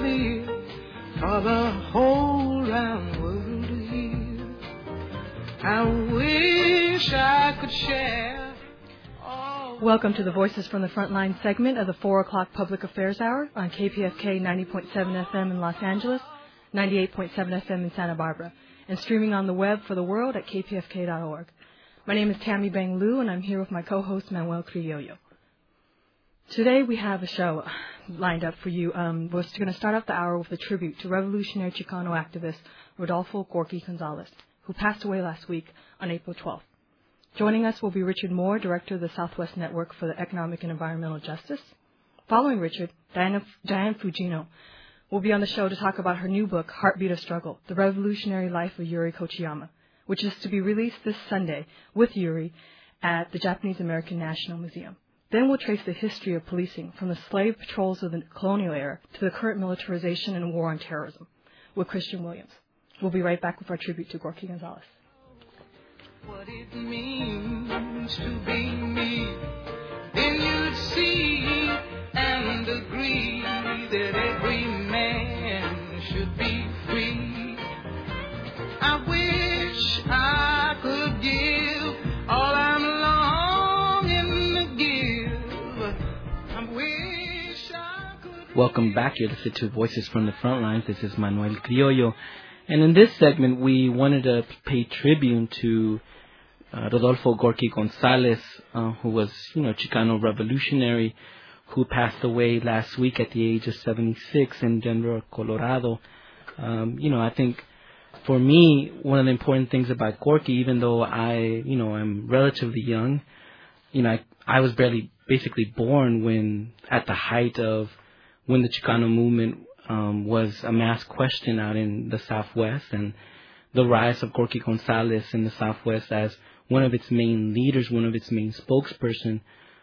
clear for the whole round world to hear. I wish I could share. Welcome to the Voices from the Frontline segment of the 4 o'clock Public Affairs Hour on KPFK 90.7 FM in Los Angeles, 98.7 FM in Santa Barbara, and streaming on the web for the world at kpfk.org. My name is Tammy Bang Liu, and I'm here with my co-host Manuel Criollo. Today we have a show lined up for you. We're going to start off the hour with a tribute to revolutionary Chicano activist Rodolfo Gorky Gonzalez, who passed away last week on April 12th. Joining us will be Richard Moore, Director of the Southwest Network for the Economic and Environmental Justice. Following Richard, Diane Fugino will be on the show to talk about her new book, Heartbeat of Struggle, The Revolutionary Life of Yuri Kochiyama, which is to be released this Sunday with Yuri at the Japanese American National Museum. Then we'll trace the history of policing from the slave patrols of the colonial era to the current militarization and war on terrorism with Christian Williams. We'll be right back with our tribute to Gorky Gonzalez. What it means to be me, then you'd see and agree that every man should be free. I wish I could give all I'm longing to give. I wish I could. Welcome back. You're listening to Voices from the Frontlines. This is Manuel Criollo. And in this segment, we wanted to pay tribute to Rodolfo Gorky Gonzalez, who was, Chicano revolutionary, who passed away last week at the age of 76 in Denver, Colorado. I think for me, one of the important things about Gorky, even though I'm relatively young, I was basically born at the height of when the Chicano movement was a mass question out in the Southwest, and the rise of Gorky Gonzalez in the Southwest as one of its main leaders, one of its main spokesperson,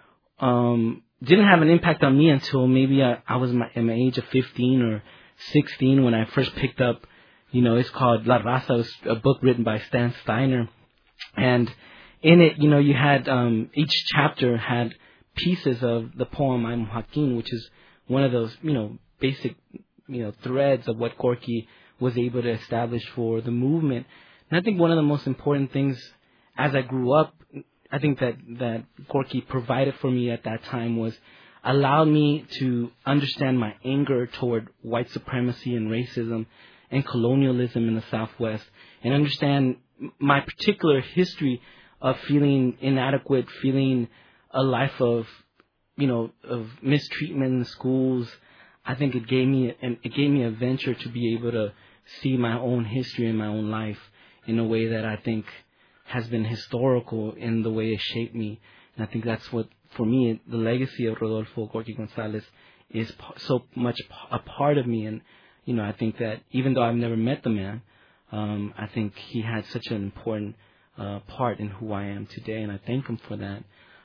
didn't have an impact on me until maybe I was in my age of 15 or 16 when I first picked up, it's called La Raza. It was a book written by Stan Steiner. And in it, you had, each chapter had pieces of the poem I'm Joaquin, which is one of those, basic, threads of what Gorky was able to establish for the movement. And I think one of the most important things as I grew up, I think that Gorky provided for me at that time was allowed me to understand my anger toward white supremacy and racism and colonialism in the Southwest, and understand my particular history of feeling inadequate, feeling a life of mistreatment in the schools. I think it gave me a venture to be able to see my own history in my own life in a way that I think has been historical in the way it shaped me. And I think that's what, for me, the legacy of Rodolfo Gorky Gonzalez is so much a part of me. And, I think that even though I've never met the man, I think he had such an important part in who I am today, and I thank him for that.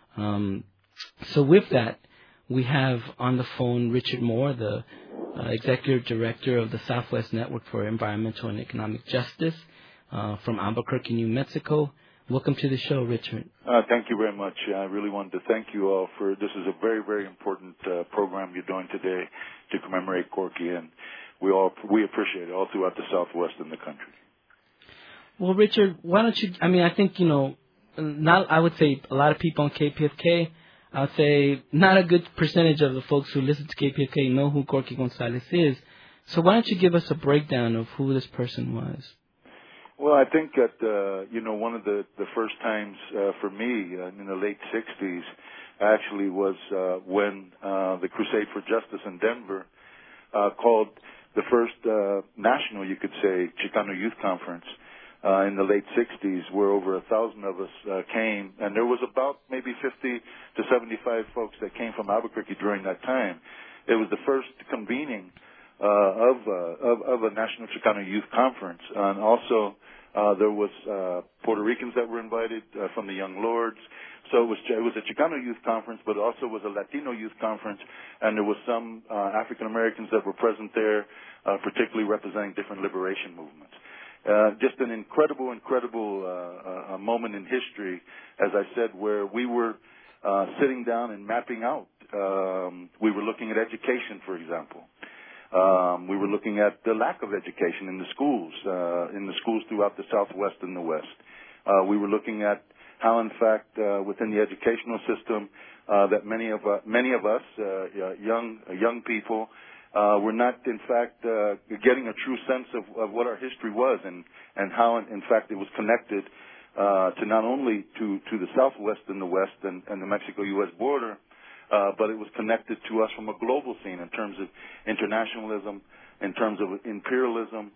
So with that, we have on the phone Richard Moore, the Executive Director of the Southwest Network for Environmental and Economic Justice from Albuquerque, New Mexico. Welcome to the show, Richard. Thank you very much. I really wanted to thank you all this is a very, very important program you're doing today to commemorate Gorky, and we appreciate it all throughout the Southwest and the country. Well, Richard, why don't you, I think, I would say a lot of people on KPFK, I would say not a good percentage of the folks who listen to KPFK know who Gorky Gonzalez is. So why don't you give us a breakdown of who this person was? Well, I think that, one of the first times for me in the late 60s actually was when the Crusade for Justice in Denver called the first national, you could say, Chicano Youth Conference in the late 60s, where over 1,000 of us came, and there was about maybe 50 to 75 folks that came from Albuquerque during that time. It was the first convening of a National Chicano Youth Conference, and also there was Puerto Ricans that were invited from the Young Lords. So it was a Chicano Youth Conference, but it also was a Latino Youth Conference, and there was some African Americans that were present there, particularly representing different liberation movements. Just an incredible moment in history, as I said, where we were sitting down and mapping out. We were looking at education, for example. We were looking at the lack of education in the schools throughout the Southwest and the West. We were looking at how, in fact, within the educational system, that many of us, young people, were not, in fact, getting a true sense of what our history was, and how, in fact, it was connected to not only to the Southwest and the West and the Mexico-U.S. border, but it was connected to us from a global scene in terms of internationalism, in terms of imperialism,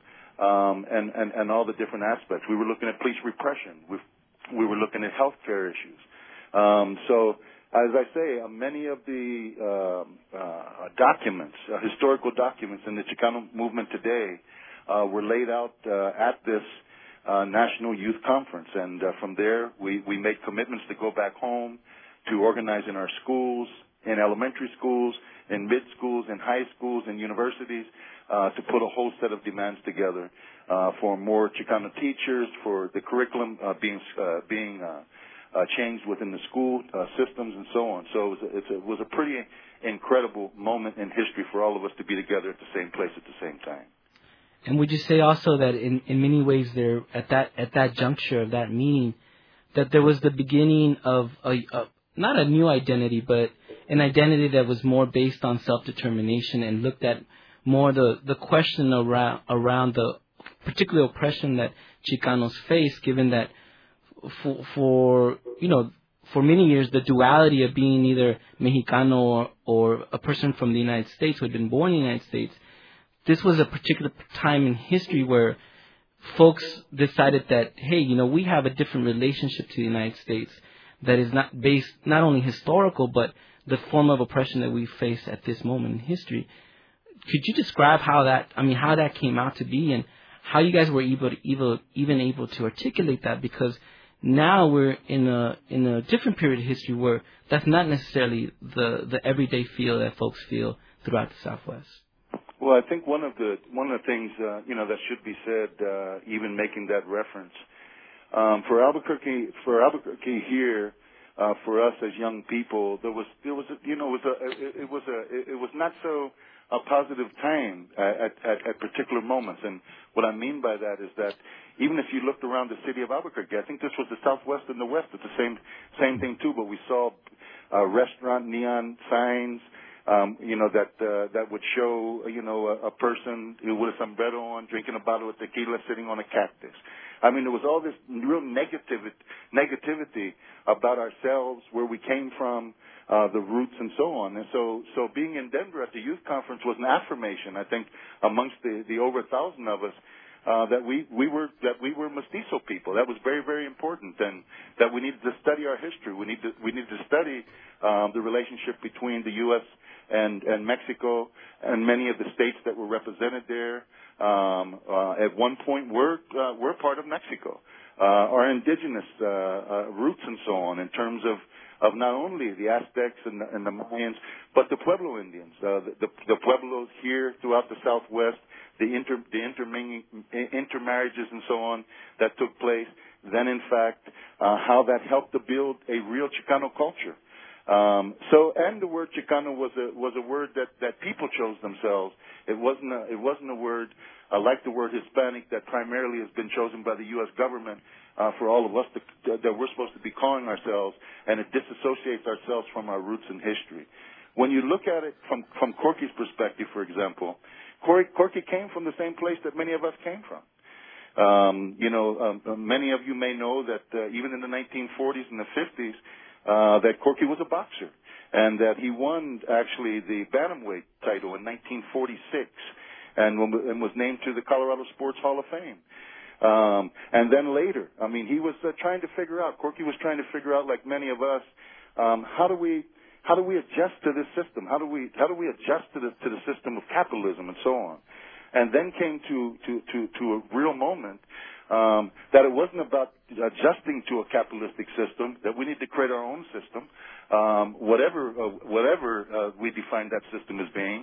and all the different aspects. We were looking at police repression. We were looking at healthcare issues. So, as I say, many of the documents, historical documents in the Chicano movement today, were laid out at this National Youth Conference. And from there, we made commitments to go back home, to organize in our schools, in elementary schools, in mid schools, in high schools, in universities, to put a whole set of demands together for more Chicano teachers, for the curriculum being changed within the school systems, and so on. So it was a pretty incredible moment in history for all of us to be together at the same place at the same time. And would you say also that in many ways there at that juncture of that meeting, that there was the beginning of not a new identity, but an identity that was more based on self-determination and looked at more the question around the particular oppression that Chicanos face, given that for many years the duality of being either Mexicano or a person from the United States who had been born in the United States, this was a particular time in history where folks decided that, hey, we have a different relationship to the United States that is not based not only historical, but the form of oppression that we face at this moment in history. Could you describe how that came out to be, and how you guys were able to articulate that? Because now we're in a different period of history where that's not necessarily the everyday feel that folks feel throughout the Southwest. Well, I think one of the things that should be said, even making that reference, for Albuquerque here, for us as young people, it was not so a positive time at particular moments. And what I mean by that is that even if you looked around the city of Albuquerque, I think this was the Southwest and the West. It's the same thing too. But we saw restaurant neon signs, that would show, a person with a sombrero on, drinking a bottle of tequila, sitting on a cactus. I mean, there was all this real negativity about ourselves, where we came from, the roots, and so on. And so being in Denver at the youth conference was an affirmation, I think, amongst the over 1,000 of us, that we were mestizo people. That was very, very important, and that we needed to study our history. We needed to study the relationship between the U.S. and Mexico, and many of the states that were represented there. At one point, we're part of Mexico. Our indigenous roots and so on, in terms of not only the Aztecs and the Mayans, but the Pueblo Indians, the Pueblos here throughout the Southwest, the intermarriages and so on that took place. Then, in fact, how that helped to build a real Chicano culture. And the word Chicano was a word that people chose themselves. It wasn't a word like the word Hispanic that primarily has been chosen by the U.S. government for all of us that we're supposed to be calling ourselves, and it disassociates ourselves from our roots and history. When you look at it from Corky's perspective, for example, Corky came from the same place that many of us came from. Many of you may know that even in the 1940s and the 50s, that Corky was a boxer, and that he won actually the bantamweight title in 1946, and was named to the Colorado Sports Hall of Fame. And then later, he was trying to figure out. Corky was trying to figure out, like many of us, how do we adjust to this system? How do we adjust to the system of capitalism and so on? And then came to a real moment that it wasn't about adjusting to a capitalistic system, that we need to create our own system, whatever we define that system as being.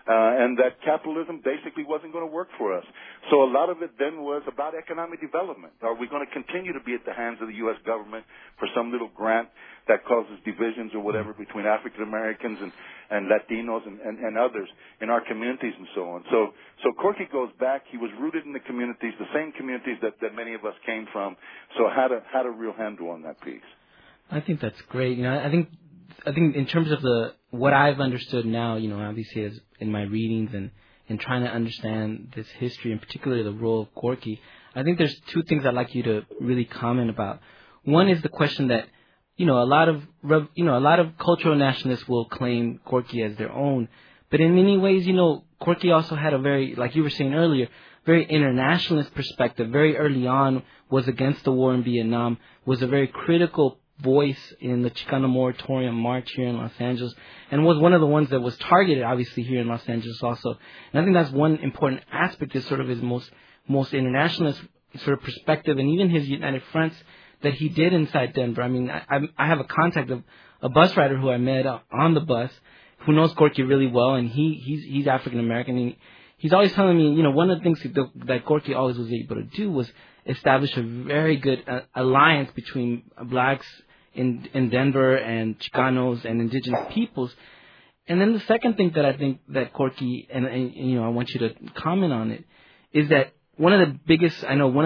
and that capitalism basically wasn't going to work for us. So a lot of it then was about economic development. Are we going to continue to be at the hands of the U.S. government for some little grant that causes divisions or whatever between African Americans and Latinos and others in our communities and so on? So Corky goes back. He was rooted in the communities, the same communities that many of us came from. So had a real handle on that piece. I think that's great. I think in terms of what I've understood now, obviously as in my readings and trying to understand this history, and particularly the role of Gorky, I think there's two things I'd like you to really comment about. One is the question that, a lot of cultural nationalists will claim Gorky as their own, but in many ways, Gorky also had a very, like you were saying earlier, very internationalist perspective. Very early on, was against the war in Vietnam, was a very critical voice in the Chicano Moratorium March here in Los Angeles, and was one of the ones that was targeted, obviously, here in Los Angeles also. And I think that's one important aspect, is sort of his most internationalist sort of perspective, and even his United Fronts that he did inside Denver. I mean, I have a contact of a bus rider who I met on the bus who knows Gorky really well, and he's African American, and he's always telling me, one of the things that Gorky always was able to do was establish a very good alliance between blacks in Denver and Chicanos and indigenous peoples. And then the second thing that I think that Gorky, and I want you to comment on it, is that one of the biggest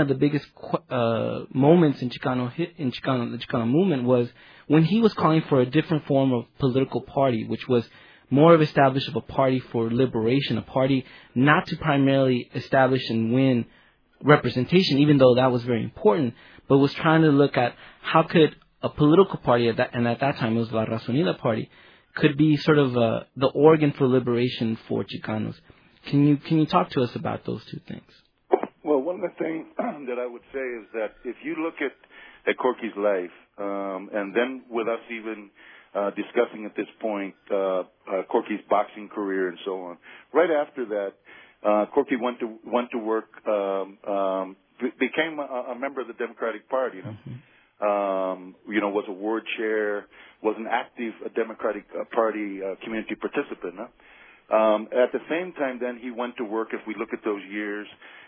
moments in the Chicano movement was when he was calling for a different form of political party, which was more of establish of a party for liberation, a party not to primarily establish and win representation, even though that was very important, but was trying to look at how could a political party at that time it was La Raza Unida party, could be sort of the organ for liberation for Chicanos. Can you talk to us about those two things? Well, one of the things that I would say is that if you look at Gorky's life, and then with us even discussing at this point Gorky's boxing career and so on, right after that, Gorky went to work, became a member of the Democratic Party. Was a ward chair, was an active Democratic Party community participant. At the same time, then he went to work. If we look at those years,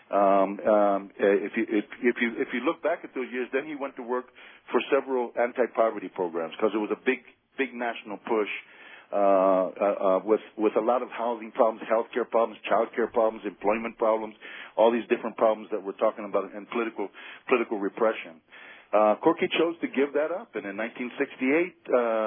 if you look back at those years, then he went to work for several anti-poverty programs because it was a big national push with a lot of housing problems, healthcare problems, childcare problems, employment problems, all these different problems that we're talking about, and political repression. Gorky chose to give that up, and in 1966,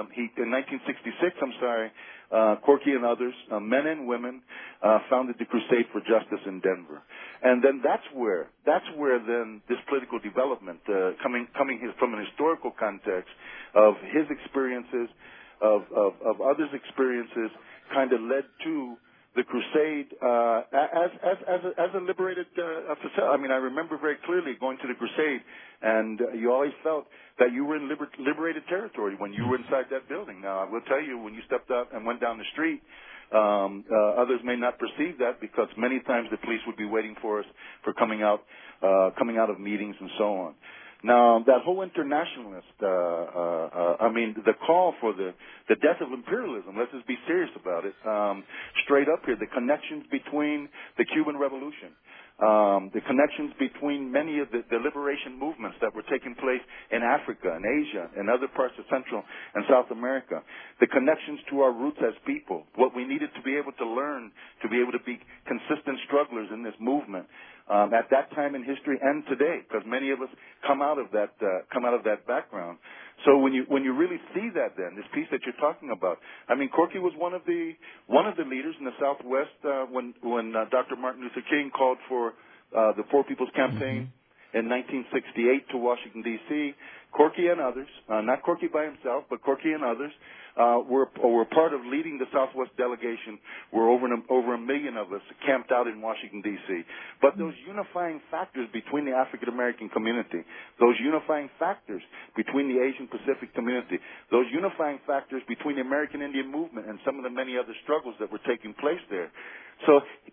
Gorky and others, men and women, founded the Crusade for Justice in Denver, and then that's where then this political development, coming from an historical context of his experiences, of others' experiences, kind of led to the Crusade as a liberated facility. I mean, I remember very clearly going to the Crusade, and you always felt that you were in liberated territory when you were inside that building. Now, I will tell you, when you stepped out and went down the street, others may not perceive that because many times the police would be waiting for us for coming out of meetings and so on. Now, that whole internationalist, the call for the death of imperialism, let's just be serious about it, straight up here, the connections between the Cuban Revolution, the connections between many of the liberation movements that were taking place in Africa and Asia and other parts of Central and South America, the connections to our roots as people, what we needed to be able to learn, to be able to be consistent strugglers in this movement. At that time in history and today, because many of us come out of that background. So when you really see that, then this piece that you're talking about, I mean, Gorky was one of the leaders in the Southwest when Dr. Martin Luther King called for the Poor People's Campaign in 1968 to Washington D.C. Gorky and others, not Gorky by himself, but Gorky and others, were part of leading the Southwest delegation. Where over a million of us camped out in Washington, D.C. But those unifying factors between the African American community, those unifying factors between the Asian Pacific community, those unifying factors between the American Indian movement and some of the many other struggles that were taking place there. So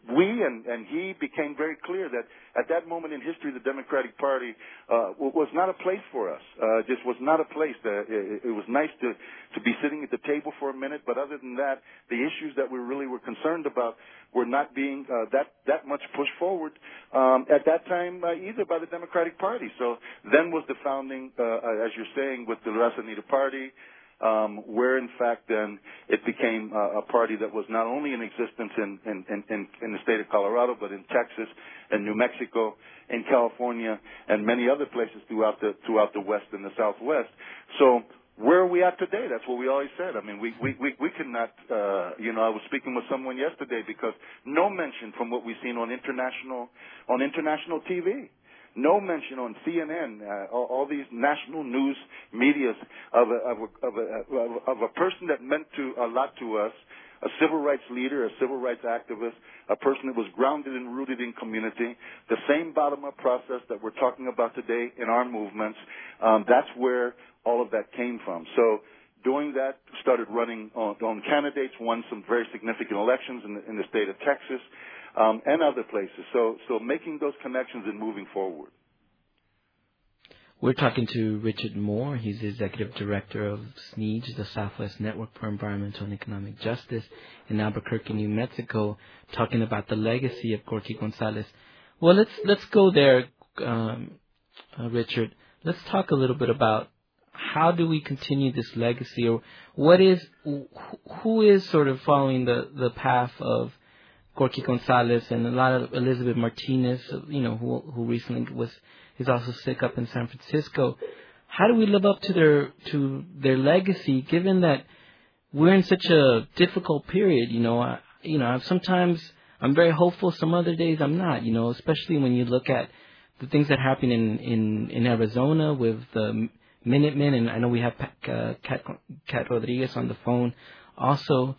we and he became very clear that at that moment in history, the Democratic Party was not a place for us. Just was not a place. It was nice to be sitting at the table for a minute, but other than that, the issues that we really were concerned about were not being that much pushed forward at that time either by the Democratic Party. So then was the founding, as you're saying, with the Raza Unida Party, where in fact then it became a party that was not only in existence in the state of Colorado, but in Texas and New Mexico, in California, and many other places throughout the West and the Southwest. So where are we at today? That's what we always said. I mean, we cannot, I was speaking with someone yesterday because no mention from what we've seen on international TV. No mention on CNN, all these national news medias of a person that meant a lot to us, a civil rights leader, a civil rights activist, a person that was grounded and rooted in community, the same bottom-up process that we're talking about today in our movements. That's where all of that came from. So doing that, started running on candidates, won some very significant elections in the state of Texas, and other places. So making those connections and moving forward. We're talking to Richard Moore. He's the executive director of SNEEJ, the Southwest Network for Environmental and Economic Justice in Albuquerque, New Mexico, talking about the legacy of Gorky Gonzalez. Well, let's go there, Richard. Let's talk a little bit about how do we continue this legacy, or who is sort of following the path of Gorky Gonzalez and a lot of Elizabeth Martinez, who recently is also sick up in San Francisco. How do we live up to their legacy, given that we're in such a difficult period? Sometimes I'm very hopeful, some other days I'm not. Especially when you look at the things that happen in Arizona with the Minutemen, and I know we have Kat Rodriguez on the phone also.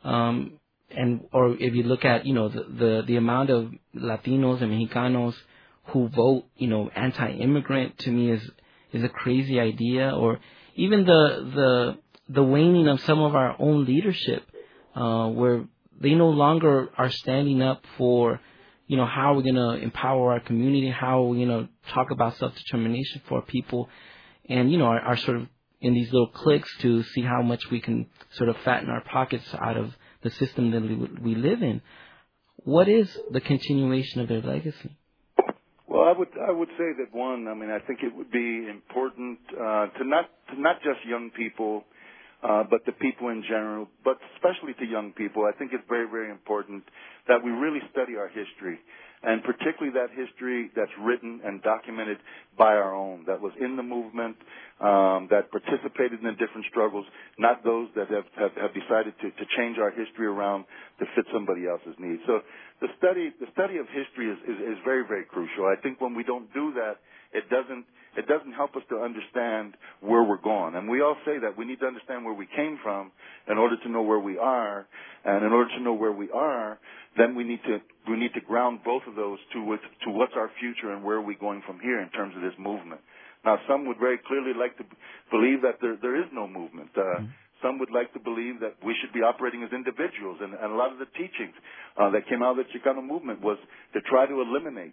Or if you look at the amount of Latinos and Mexicanos who vote anti-immigrant, to me is a crazy idea. Or even the waning of some of our own leadership, where they no longer are standing up for how we're going to empower our community, how we're going to talk about self-determination for people, and are sort of in these little cliques to see how much we can sort of fatten our pockets out of the system that we live in. What is the continuation of their legacy? Well, I would say that one, I think it would be important to not just young people, but to people in general, but especially to young people. I think it's very, very important that we really study our history, and particularly that history that's written and documented by our own, that was in the movement, that participated in the different struggles, not those that have decided to change our history around to fit somebody else's needs. So the study of history is very, very crucial. I think when we don't do that, it doesn't help us to understand where we're going. And we all say that we need to understand where we came from in order to know where we are. And in order to know where we are, then we need to ground both of those to what's our future and where are we going from here in terms of this movement. Now, some would very clearly like to believe that there is no movement. Some would like to believe that we should be operating as individuals, and a lot of the teachings that came out of the Chicano movement was to try to eliminate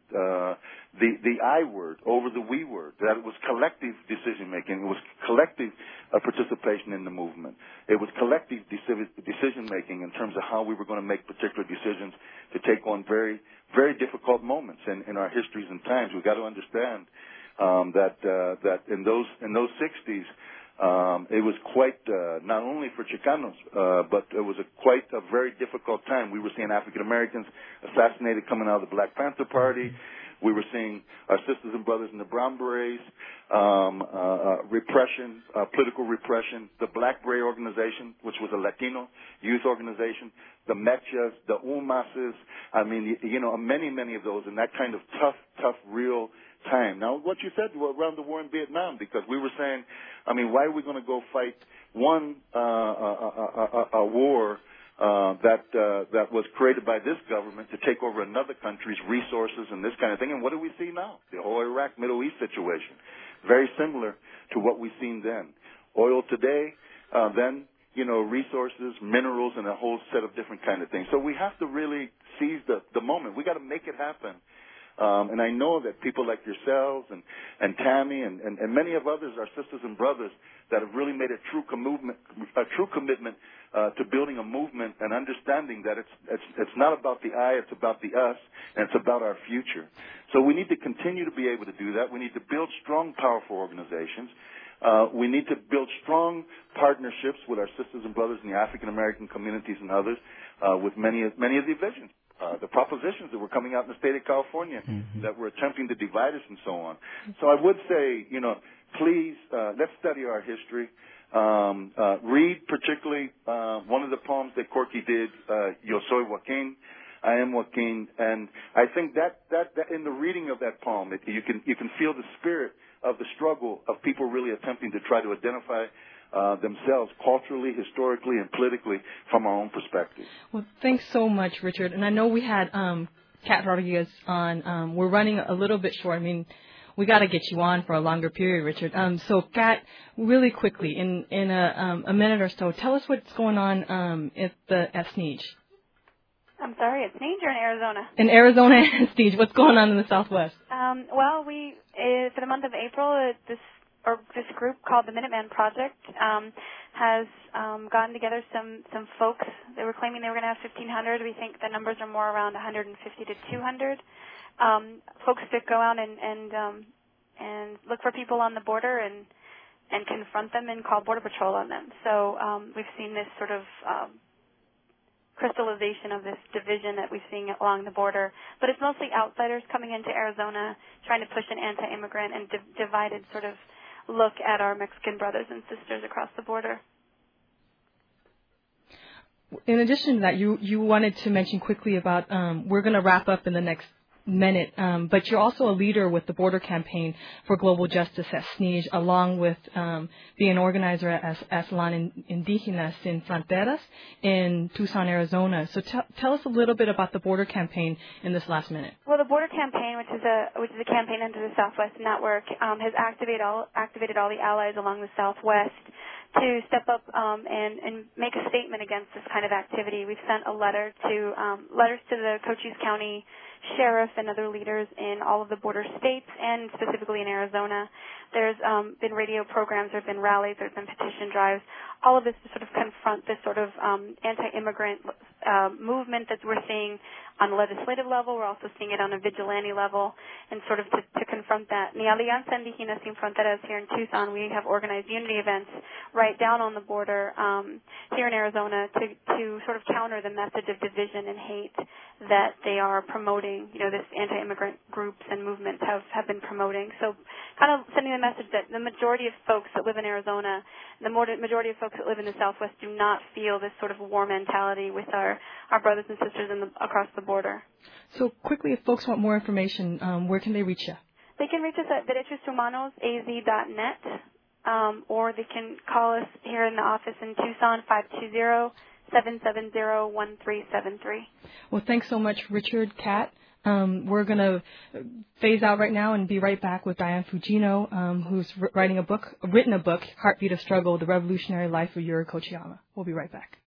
the I word over the we word, that it was collective decision-making. It was collective participation in the movement. It was collective decision-making in terms of how we were going to make particular decisions to take on very, very difficult moments in our histories and times. We've got to understand that in those 60s, it was quite, not only for Chicanos, but it was quite a very difficult time. We were seeing African Americans assassinated coming out of the Black Panther Party. We were seeing our sisters and brothers in the Brown Berets, repression, political repression, the Black Beret Organization, which was a Latino youth organization, the Mechas, the UMASes, many of those, and that kind of tough, real time. Now, what you said around the war in Vietnam, because we were saying, why are we going to go fight a war that was created by this government to take over another country's resources and this kind of thing? And what do we see now? The whole Iraq, Middle East situation, very similar to what we've seen then. Oil today, then resources, minerals, and a whole set of different kind of things. So we have to really seize the moment. We got to make it happen. And I know that people like yourselves and Tammy and many of others, our sisters and brothers, that have really made a true commitment to building a movement and understanding that it's not about the I, it's about the us, and it's about our future. So we need to continue to be able to do that. We need to build strong, powerful organizations. We need to build strong partnerships with our sisters and brothers in the African American communities and others with many of the visions. The propositions that were coming out in the state of California that were attempting to divide us and so on. So I would say, please, let's study our history. Read particularly one of the poems that Corky did, Yo Soy Joaquin, I Am Joaquin, and I think that in the reading of that poem, you can feel the spirit of the struggle of people really attempting to try to identify themselves culturally, historically, and politically from our own perspective. Well, thanks so much, Richard. And I know we had Kat Rodriguez on. We're running a little bit short. I mean, we got to get you on for a longer period, Richard. So, Kat, really quickly, in a minute or so, tell us what's going on at SNEAJ. I'm sorry, at SNEAJ or in Arizona? In Arizona and SNEAJ. What's going on in the Southwest? Well, we for the month of April, this group called the Minuteman Project has gotten together some folks. They were claiming they were going to have 1,500. We think the numbers are more around 150 to 200 folks to go out and look for people on the border and confront them and call Border Patrol on them. So we've seen this sort of crystallization of this division that we've seen along the border. But it's mostly outsiders coming into Arizona trying to push an anti-immigrant and divided sort of look at our Mexican brothers and sisters across the border. In addition to that, you wanted to mention quickly about we're going to wrap up in the next minute, but you're also a leader with the Border Campaign for Global Justice at SNEAJ, along with being an organizer at Aslan Indígenas Sin Fronteras in Tucson, Arizona. So tell us a little bit about the Border Campaign in this last minute. Well, the Border Campaign, which is a campaign under the Southwest Network, has activated all the allies along the Southwest to step up and make a statement against this kind of activity. We've sent letters to the Cochise County Sheriff and other leaders in all of the border states and specifically in Arizona. There's been radio programs, there have been rallies, there's been petition drives, all of this to sort of confront this sort of anti-immigrant movement that we're seeing on the legislative level. We're also seeing it on a vigilante level, and sort of to confront that. In the Alianza Indígena Sin Fronteras here in Tucson, we have organized unity events right down on the border here in Arizona to sort of counter the message of division and hate that they are promoting, this anti-immigrant groups and movements have been promoting. So kind of sending the message that the majority of folks that live in Arizona, the majority of folks that live in the Southwest do not feel this sort of war mentality with our brothers and sisters across the border. So quickly, if folks want more information, where can they reach you? They can reach us at derechoshumanosaz.net, or they can call us here in the office in Tucson, 520-770-1373. Well, thanks so much, Richard, Kat. We're going to phase out right now and be right back with Diane Fujino, who's written a book, Heartbeat of Struggle, The Revolutionary Life of Yuri Kochiyama. We'll be right back.